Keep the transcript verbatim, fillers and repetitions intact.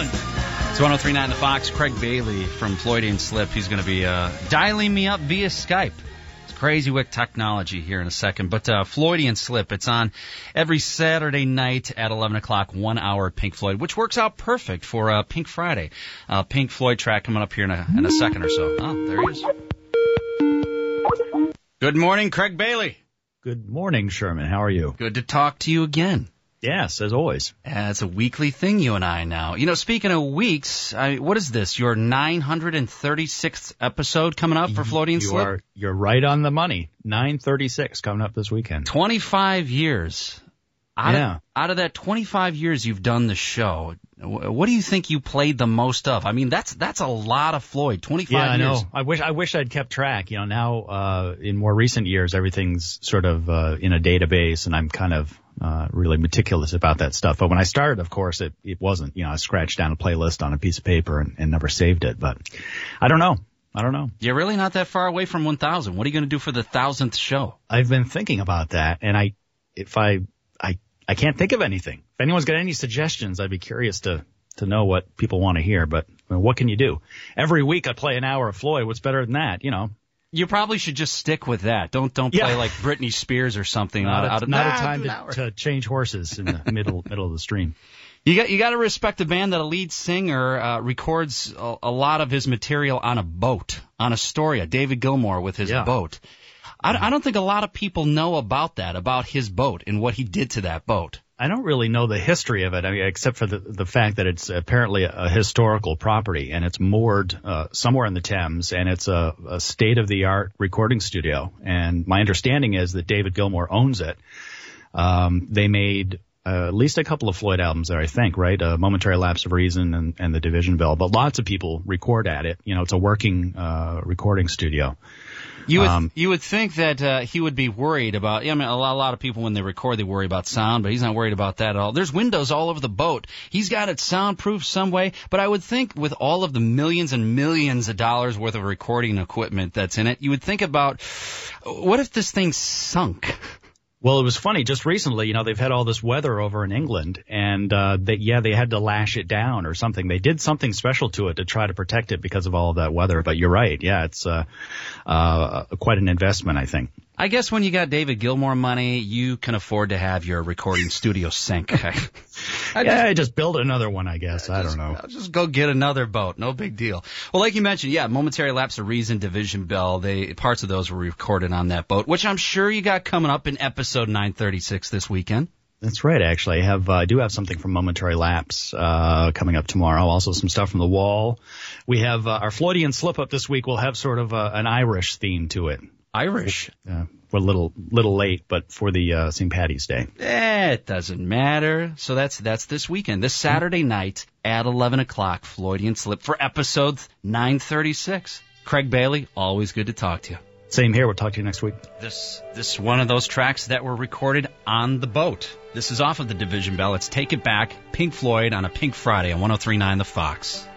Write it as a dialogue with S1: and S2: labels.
S1: calling. It's one oh three point nine The Fox. Craig Bailey from Floydian Slip. He's going to be uh, dialing me up via Skype. It's crazy with technology here in a second. But uh, Floydian Slip, it's on every Saturday night at eleven o'clock, one hour at Pink Floyd, which works out perfect for uh, Pink Friday. Uh, Pink Floyd track coming up here in a, in a second or so. Oh, there he is. Good morning, Craig Bailey.
S2: Good morning, Sherman. How are you?
S1: Good to talk to you again.
S2: Yes, as always.
S1: Uh, it's a weekly thing, you and I now. You know, speaking of weeks, I, what is this, your nine hundred thirty-sixth episode coming up for Floating
S2: you
S1: Slip?
S2: Are, you're right on the money. nine thirty-six coming up this weekend.
S1: twenty-five years. Out
S2: yeah.
S1: Of, out of that twenty-five years you've done the show, what do you think you played the most of? I mean, that's that's a lot of Floyd. twenty-five
S2: yeah, I
S1: years.
S2: know. I wish I wish I'd kept track. You know, now uh, in more recent years, everything's sort of uh, in a database, and I'm kind of uh, really meticulous about that stuff. But when I started, of course, it it wasn't. You know, I scratched down a playlist on a piece of paper and, and never saved it. But I don't know. I don't know.
S1: You're really not that far away from one thousand. What are you going to do for the thousandth show?
S2: I've been thinking about that, and I if I I I can't think of anything. If anyone's got any suggestions, I'd be curious to to know what people want to hear. But I mean, what can you do? Every week I play an hour of Floyd. What's better than that? You know.
S1: You probably should just stick with that. Don't don't play
S2: yeah.
S1: like Britney Spears or something.
S2: Not,
S1: out,
S2: a,
S1: out of,
S2: not
S1: nah,
S2: a time to, to change horses in the middle middle of the stream.
S1: You got you got to respect a band that a lead singer uh, records a, a lot of his material on a boat, on Astoria. David Gilmour with his
S2: yeah.
S1: boat. I, I don't think a lot of people know about that, about his boat and what he did to that boat.
S2: I don't really know the history of it, I mean, except for the the fact that it's apparently a, a historical property, and it's moored uh, somewhere in the Thames, and it's a, a state-of-the-art recording studio. And my understanding is that David Gilmour owns it. Um, they made uh, at least a couple of Floyd albums there, I think, right? A Momentary Lapse of Reason and, and The Division Bell. But lots of people record at it. You know, it's a working uh, recording studio.
S1: You would
S2: um,
S1: you would think that uh, he would be worried about. I mean, a lot, a lot of people when they record they worry about sound, but he's not worried about that at all. There's windows all over the boat. He's got it soundproof some way. But I would think with all of the millions and millions of dollars worth of recording equipment that's in it, you would think about what if this thing sunk?
S2: Well, it was funny. Just recently, you know, they've had all this weather over in England, and uh, they, yeah, they had to lash it down or something. They did something special to it to try to protect it because of all of that weather. But you're right. Yeah, it's uh, uh, quite an investment, I think.
S1: I guess when you got David Gilmour money, you can afford to have your recording studio sink. I,
S2: I yeah, just, just build another one, I guess. I,
S1: I
S2: just,
S1: don't know. I'll just go get another boat. No big deal. Well, like you mentioned, yeah, Momentary Lapse of Reason, Division Bell, they parts of those were recorded on that boat, which I'm sure you got coming up in episode nine thirty-six this weekend.
S2: That's right, actually. I have uh, I do have something from Momentary Lapse uh, coming up tomorrow. Also some stuff from The Wall. We have uh, our Floydian Slip-Up this week will have sort of uh, an Irish theme to it.
S1: Irish?
S2: Uh, we're a little little late, but for the uh, Saint Paddy's Day.
S1: Eh, it doesn't matter. So that's that's this weekend. This Saturday night at eleven o'clock, Floydian Slip for episode nine thirty-six. Craig Bailey, always good to talk to you.
S2: Same here. We'll talk to you next week.
S1: This this is one of those tracks that were recorded on the boat. This is off of the Division Bell. It's Take It Back, Pink Floyd on a Pink Friday on one oh three point nine The Fox.